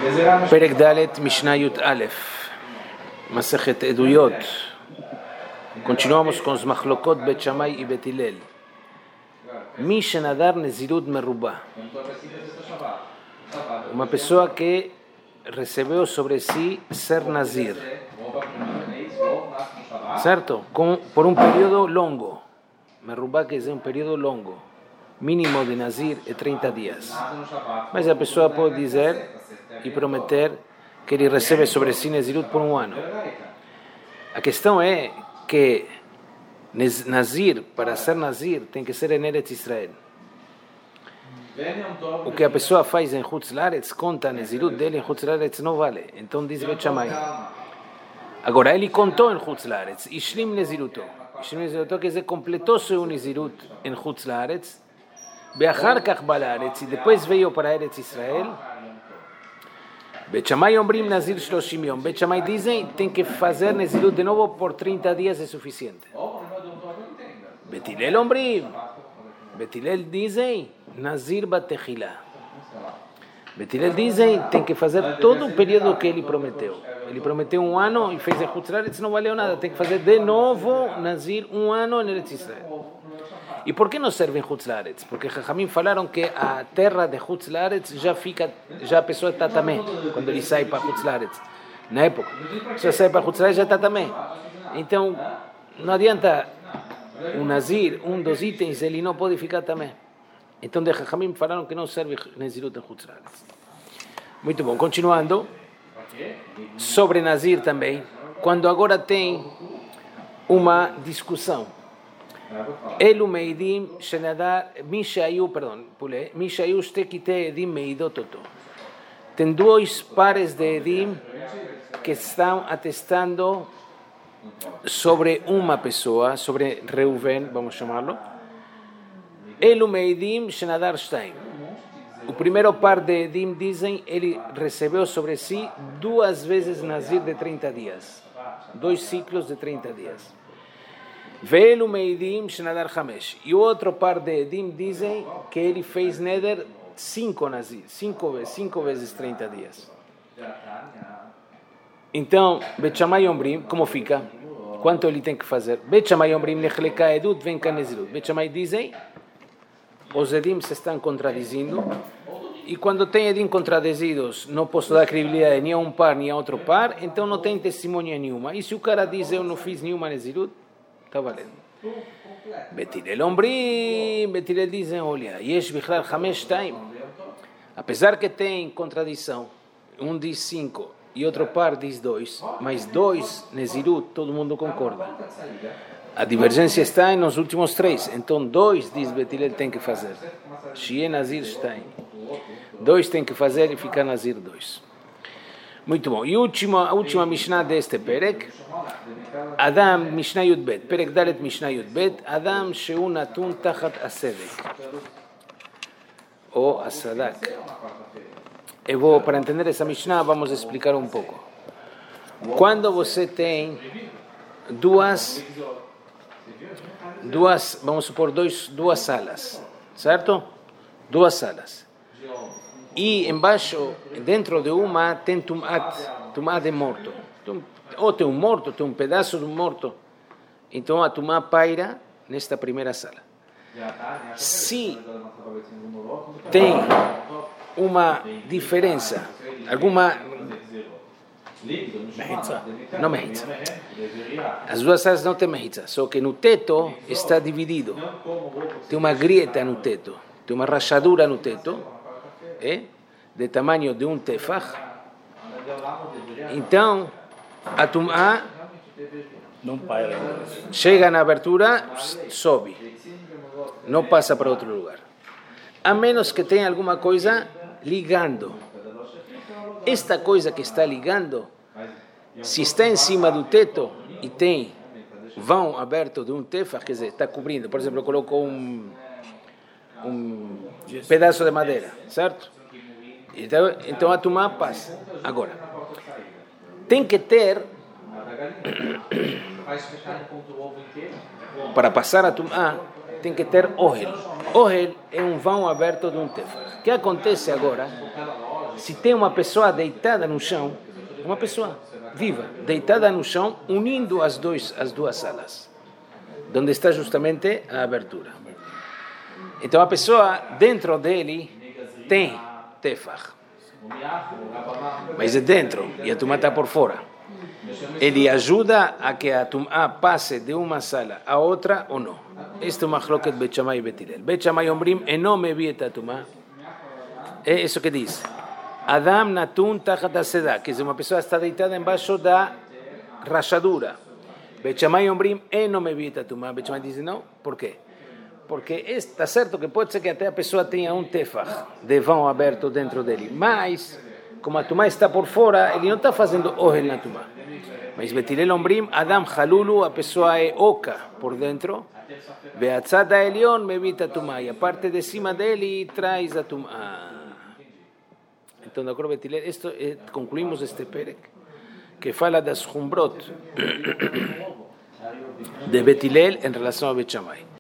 Perek Dalet Mishnah Yud Aleph, Masechet Eduyot. Continuamos com os machlokot Bet Shammai e Bet Hillel. Mi shenadar nezirut merubá. Uma pessoa que recebeu sobre si ser nazir, certo? Por um período longo. Merubá quer dizer um período longo. Mínimo de nazir é 30 dias. Mas a pessoa pode dizer e prometer que ele recebe sobre si nezirut por um ano. A questão é que nazir, para ser nazir, tem que ser em Eretz Israel. O que a pessoa faz em Chutz La'aretz, conta a nezirut dele em Chutz La'aretz, não vale. Então diz Bet Shammai. Agora, ele contou em Chutz La'aretz, Ishlim neziruto. Ishlim neziruto quer dizer, completou seu nezirut em Chutz La'aretz, Be'achar kach ba'la'aretz, e depois veio para Eretz Israel. Bet Shammai ombrim nazir shloshim yom. Bet Shammai dizem, tem que fazer nezirut de novo por 30 dias é suficiente. Bet Hillel ombrim. Bet Hillel dizem, nazir batechilá. Bet Hillel dizem, tem que fazer todo o período que ele prometeu. Ele prometeu um ano e fez em Chutz La'aretz, não valeu nada. Tem que fazer de novo nazir um ano em Eretz Israel. E por que não serve em Chutz La'aretz? Porque Chachamim falaram que a terra de Chutz La'aretz já a pessoa está tamé, quando ele sai para Chutz La'aretz. Na época, a pessoa sai para Chutz La'aretz já está tamé. Então, não adianta um nazir, um dos itens, ele não pode ficar tamé. Então, de Chachamim falaram que não serve nezirut em Chutz La'aretz. Muito bom, continuando. Sobre nazir também, quando agora tem uma discussão. אלו מעידים שנדר, מי שהיו שתי קטעי עדים מעידות אותו. Tem dois pares de edim que estão atestando sobre uma pessoa, sobre Reuven, vamos chamá-lo. אלו מעידים שנדר שתיים. O primeiro par de edim dizem, ele recebeu sobre si duas vezes nazir de 30 dias. 2 ciclos de 30 dias. Ve'elu meidim shenadar chamesh. E o outro par de edim dizem que ele fez neder 5 nazir, 5 vezes 30 dias. Então, Bet Shammai ombrim, como fica? Quanto ele tem que fazer? Bet Shammai ombrim nechleka edut ven kanezirut. Bet Shammai dizem, os edim se estão contradizendo, e quando tem edim contradizidos, não posso dar credibilidade nem a um par nem a outro par, então não tem testemunha nenhuma. E se o cara diz, eu não fiz nenhuma nezirut, está valendo. Bet Hillel ombrim, Bet Hillel dizem, olha, yesh bichlal chamesh taim. Apesar que tem contradição, um diz 5 e outro par diz 2, mas 2 nezirut, todo mundo concorda. A divergência está nos últimos 3, então 2 diz Bet Hillel tem que fazer. Shie nazir shtaim. 2 tem que fazer e ficar nazir 2. Muito bom. E a última Mishnah deste Perek. Adam, Mishnah Yud Bet. Perek Dalet Mishnah Yud Bet. Adam shehu natun tachat asedek. Ou asadak. Para entender essa Mishnah, vamos explicar um pouco. Quando você tem duas, vamos supor, duas salas, certo? 2 salas. E embaixo, dentro de uma, tem tumá de morto. Ou tem um morto, tem um pedaço de um morto. Então a tumá paira nesta primeira sala. Se tem uma diferença, alguma... Não mehitza. As duas salas não têm mehitza, só que no teto está dividido. Tem uma grieta no teto, tem uma rachadura no teto, de tamanho de um tefach. Então, a tumá não paira. Chega na abertura, sobe. Não passa para outro lugar. A menos que tenha alguma coisa ligando. Esta coisa que está ligando, se está em cima do teto e tem vão aberto de um tefach, quer dizer, está cobrindo. Por exemplo, colocou um pedaço de madeira, certo? Então a tumá passa. Agora, tem que ter, para passar a tumá, tem que ter ohel. Ohel é um vão aberto de um tefach. O que acontece agora? se tem uma pessoa deitada no chão, uma pessoa viva, deitada no chão, unindo as duas salas, onde está justamente a abertura. Então a pessoa dentro dele tem tefach, mas é dentro e a tumá está por fora. Ele ajuda a que a tumá passe de uma sala a outra ou não. Este é o machloket Bet Shammai e Bet Hillel. Bet Shammai ombrim eno mevi et tumá. É isso que diz. Adam natun tachat hasedah, que uma pessoa está deitada embaixo da rachadura. Bet Shammai ombrim eno mevi et tumá. Bet Shammai diz não. Por quê? Porque está certo que pode ser que até a pessoa tenha um tefach de vão aberto dentro dele, mas como a tumá está por fora, ele não está fazendo ohel na tumá. Mas Bet Hillel ombrim Adam halulu, a pessoa é oca por dentro, ve'atzad ha'elyon mevi et tumá, e a parte de cima dele traz a tumá. Então, de acordo com Bet Hillel, concluímos este perek que fala das humbrot de Bet Hillel em relação a Bet Shammai.